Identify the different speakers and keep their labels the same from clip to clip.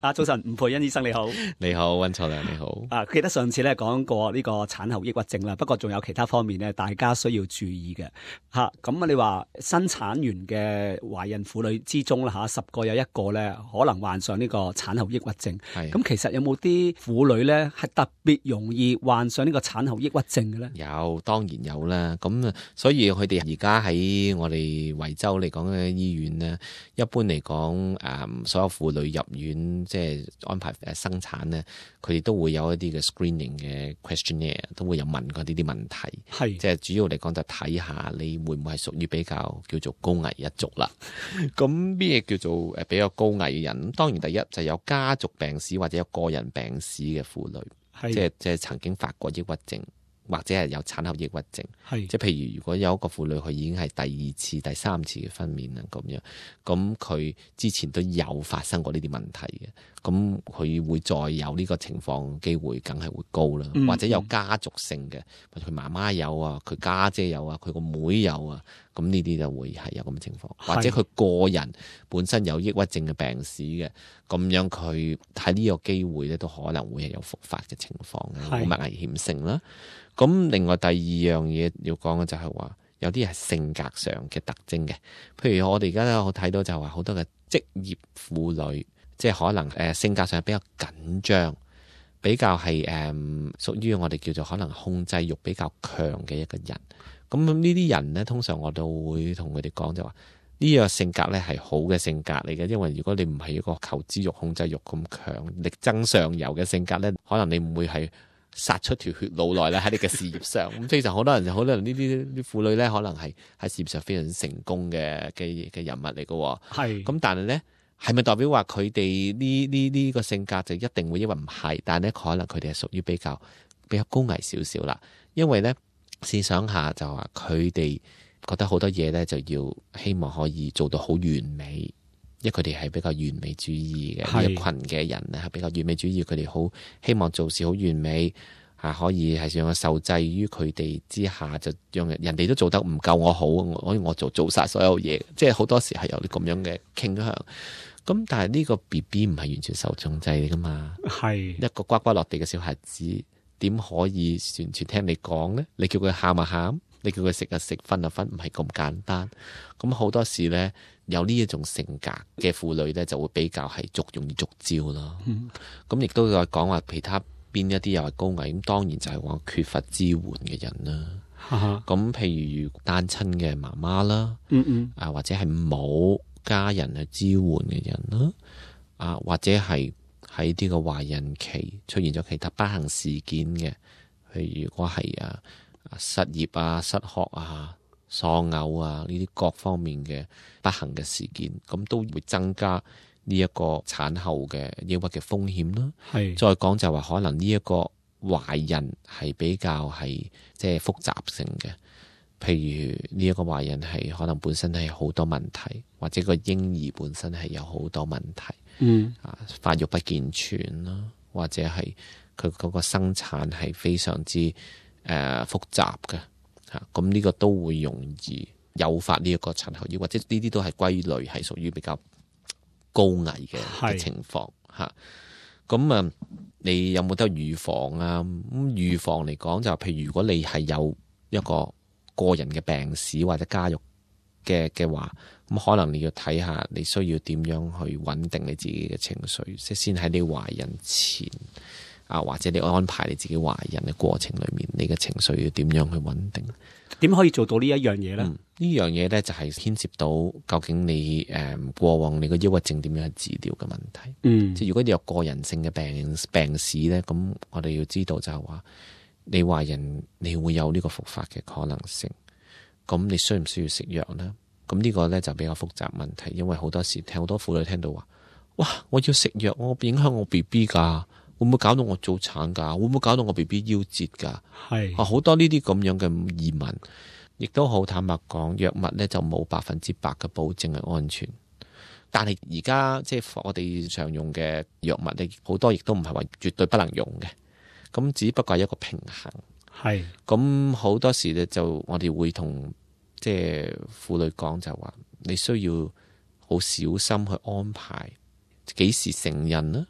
Speaker 1: 早晨，吳佩恩醫生你好。
Speaker 2: 你好，溫楚良你好。
Speaker 1: 記得上次咧講過呢個產後抑鬱症啦，不過仲有其他方面咧，大家需要注意嘅吓。咁你話新產完嘅懷孕婦女之中啦吓，10個有1個咧可能患上呢個產後抑鬱症。咁其實有冇啲婦女咧係特別容易患上呢個產後抑鬱症嘅咧？
Speaker 2: 有，當然有啦。咁所以佢哋而家喺我哋維州嚟講嘅醫院咧，一般嚟講所有婦女入院即係安排生產咧，佢哋都會有一啲嘅 screening 嘅 questionnaire， 都會有問過呢啲問題。即係主要嚟講就睇下你會唔會係屬於比較叫做高危一族啦。咁咩叫做比較高危嘅人？當然第一就有家族病史或者有個人病史嘅婦女，即係曾經發過抑鬱症。或者係有產後抑鬱症，即係譬如如果有一個婦女佢已經係第2次、第3次嘅分娩啦咁樣，咁佢之前都有發生過呢啲問題嘅，咁佢會再有呢個情況機會梗係會高啦，或者有家族性嘅，佢媽媽有啊，佢家姐有啊，佢個妹有啊，咁呢啲就會係有咁嘅情況，或者佢個人本身有抑鬱症嘅病史嘅，咁樣佢喺呢個機會咧都可能會係有復發嘅情況嘅，冇乜危險性啦。咁另外第二樣嘢要講嘅就係話，有啲係性格上嘅特徵嘅，譬如我哋而家有睇到就係話好多嘅職業婦女，即係可能性格上係比較緊張，比較係屬於我哋叫做可能控制欲比較強嘅一個人。咁呢啲人呢，通常我都會同佢哋講就話，呢個性格呢係好嘅性格嚟嘅，因為如果你唔係一個求知欲、控制欲咁強、力爭上游嘅性格呢，可能你唔會係殺出條血路來咧喺你嘅事業上。咁非常好多人呢啲婦女咧，可能係喺事業上非常之成功嘅人物嚟嘅。係咁，但係咧係咪代表話佢哋呢個性格就一定會？因為唔係，但係咧可能佢哋係屬於比較高危少少啦。因為咧試想下就話佢哋覺得好多嘢咧就要希望可以做到好完美。因為佢哋係比較完美主義嘅呢一群嘅人咧，係比較完美主義，佢哋好希望做事好完美，可以係讓受制於佢哋之下，就讓人哋都做得唔夠我好，我做晒所有嘢，即係好多時係有啲咁樣嘅傾向。咁但係呢個 BB 唔係完全受控制噶嘛，係一個呱呱落地嘅小孩子，點可以完全聽你講呢？你叫佢喊就喊，你叫佢食就食，瞓就瞓，唔係咁簡單。咁好多時呢，有呢一種性格嘅婦女呢，就會比較係容易中招咯。咁亦都再講話其他邊一啲又係高危，咁當然就係話缺乏支援嘅人啦。咁譬如單親嘅媽媽啦，或者係冇家人去支援嘅人啦，或者係喺呢個懷孕期出現咗其他不幸事件嘅，譬如如果係失業失學喪偶呢啲各方面嘅不幸嘅事件，咁都會增加呢一個產後嘅抑鬱嘅風險啦。再講就話可能呢一個懷孕係比較係即係複雜性嘅，譬如呢一個懷孕係可能本身係好多問題，或者個嬰兒本身係有好多問題，發育不健全啦，或者係佢嗰個生產係非常之複雜嘅。咁呢個都會容易誘發呢一個產後抑鬱，或者呢啲都係歸類係屬於比較高危嘅情況吓。咁你有冇得預防啊？咁預防嚟講就譬如如果你係有一個人嘅病史或者家族嘅話，咁可能你要睇下你需要點樣去穩定你自己嘅情緒，即係先喺你懷孕前。或者你安排你自己懷孕嘅過程裏面，你嘅情緒要點樣去穩定？
Speaker 1: 點可以做到呢一樣嘢呢？
Speaker 2: 呢樣嘢呢，就係牽涉到究竟你過往你個抑鬱症點樣去治療嘅問題。即係如果你有個人性嘅病史呢，咁我哋要知道就係話你懷孕你會有呢個復發嘅可能性。咁你需唔需要食藥呢？咁呢個呢，就比較複雜問題，因為好多時聽好多婦女聽到話，哇，我要食藥，我影響我 BB 㗎。會唔會搞到我早產㗎？會唔會搞到我 BB 夭折㗎？好多呢啲咁樣嘅疑問，亦都好坦白講，藥物呢就冇100%嘅保證係安全。但係而家即係我哋常用嘅藥物呢，好多亦都唔係話絕對不能用嘅。咁只不過係一個平衡。咁好多時呢，就我哋會同即係婦女講就話，你需要好小心去安排幾時成孕啦。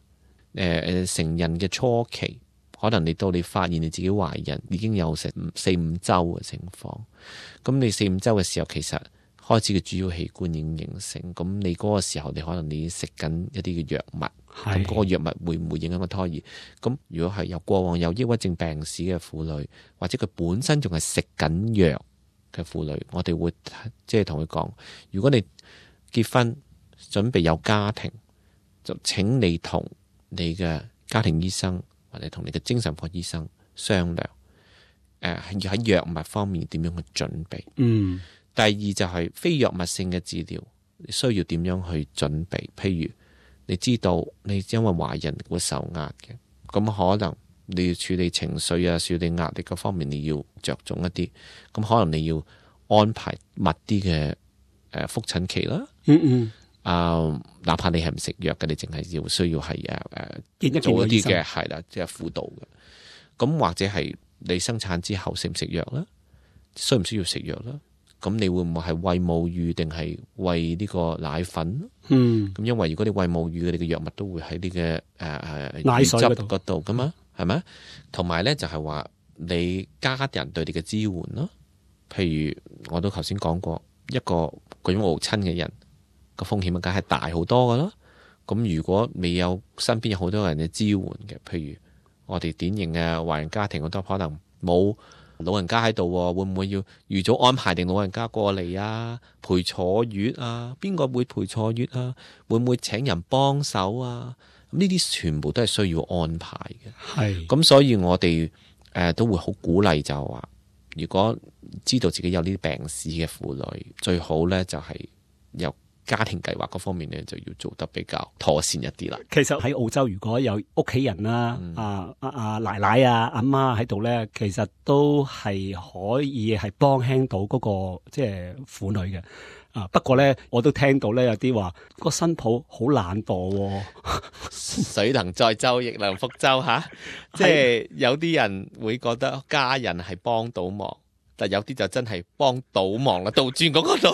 Speaker 2: 成人嘅初期，可能你到你發現你自己懷孕已經有成4-5週嘅情況，咁你4-5週嘅時候，其實開始嘅主要器官已經形成，咁你嗰個時候你可能你食緊一啲嘅藥物，咁嗰個藥物會唔會影響個胎兒？咁如果係有過往有抑鬱症病史嘅婦女，或者佢本身仲係食緊藥嘅婦女，我哋會即係同佢講，如果你結婚準備有家庭，就請你同你嘅家庭醫生或者同你嘅精神科醫生商量，喺藥物方面點樣去準備。第二就係非藥物性嘅治療，你需要點樣去準備？譬如你知道你因為懷孕會受壓嘅，咁可能你要處理情緒啊、處理壓力嗰方面，你要着重一啲。咁可能你要安排密啲嘅覆診期啦。哪怕你係唔食藥嘅，你淨係要需要係做一啲嘅係啦，即係輔導嘅。咁或者係你生產之後食唔食藥啦？需唔需要食藥啦？咁你會唔會係餵母乳定係餵呢個奶粉？咁因為如果你餵母乳，你嘅藥物都會喺呢個
Speaker 1: 奶水
Speaker 2: 嗰度噶嘛，係咪？同埋咧就係話你家人對你嘅支援咯。譬如我都頭先講過，一個舉母親嘅人個風險梗係大好多噶咯。咁如果未有身邊有好多人嘅支援嘅，譬如我哋典型嘅華人家庭，好多可能冇老人家喺度，會唔會要預早安排定老人家過嚟啊？陪坐月啊？邊個會陪坐月啊？會唔會請人幫手啊？咁呢啲全部都係需要安排嘅。係咁，所以我哋都會好鼓勵就話，如果知道自己有呢啲病史嘅婦女，最好咧就係有家庭計劃嗰方面咧，就要做得比較妥善一啲啦。
Speaker 1: 其實喺澳洲，如果有屋企人啦、奶奶啊、阿媽喺度咧，其實都係可以係幫輕到嗰個即係婦女嘅。不過咧，我都聽到咧有啲話個新抱好懶惰，
Speaker 2: 水能載舟，亦能覆舟吓。即係有啲人會覺得家人係幫到忙，但有啲就真係幫倒忙啦，倒轉嗰個度。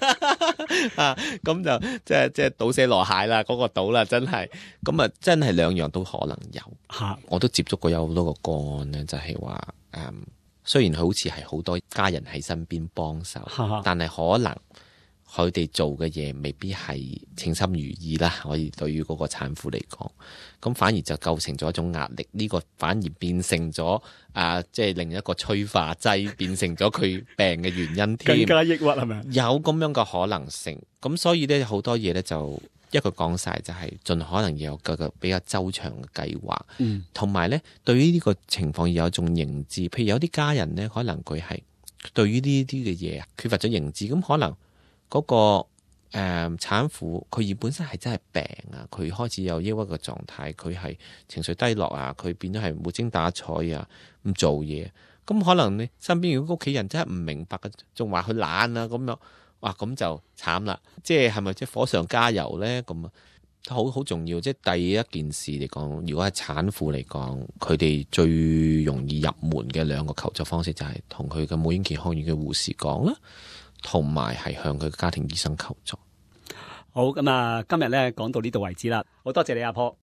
Speaker 2: 咁就即係倒瀉籮蟹啦，嗰個倒啦，真係咁啊，真係兩樣都可能有。我都接觸過有好多個個案咧，就係話雖然好似係好多家人喺身邊幫手，但係可能佢哋做嘅嘢未必係稱心如意啦。可以對於嗰個產婦嚟講，咁反而就構成咗一種壓力。呢個反而變成咗即係另一個催化劑，變成咗佢病嘅原因添，更
Speaker 1: 加抑鬱係咪？
Speaker 2: 有咁樣嘅可能性。咁所以咧，好多嘢咧就一個講晒，就係盡可能要有個比較周詳嘅計劃。同埋咧，對於呢個情況要有一種認知。譬如有啲家人咧，可能佢係對於呢啲嘅嘢缺乏咗認知，咁可能嗰個產婦佢而本身係真係病啊，佢開始有抑鬱嘅狀態，佢係情緒低落啊，佢變咗係無精打采啊，唔做嘢。咁可能你身邊如果屋企人真係唔明白嘅，仲話佢懶啊咁樣，哇咁就慘啦。即係咪即係火上加油咧？咁啊，好重要。即係第一件事嚟講，如果係產婦嚟講，佢哋最容易入門嘅兩個求助方式就係同佢嘅母嬰健康院嘅護士講啦，同埋係向佢家庭醫生求助。
Speaker 1: 好，咁今日咧講到呢度為止啦。好多謝你阿婆。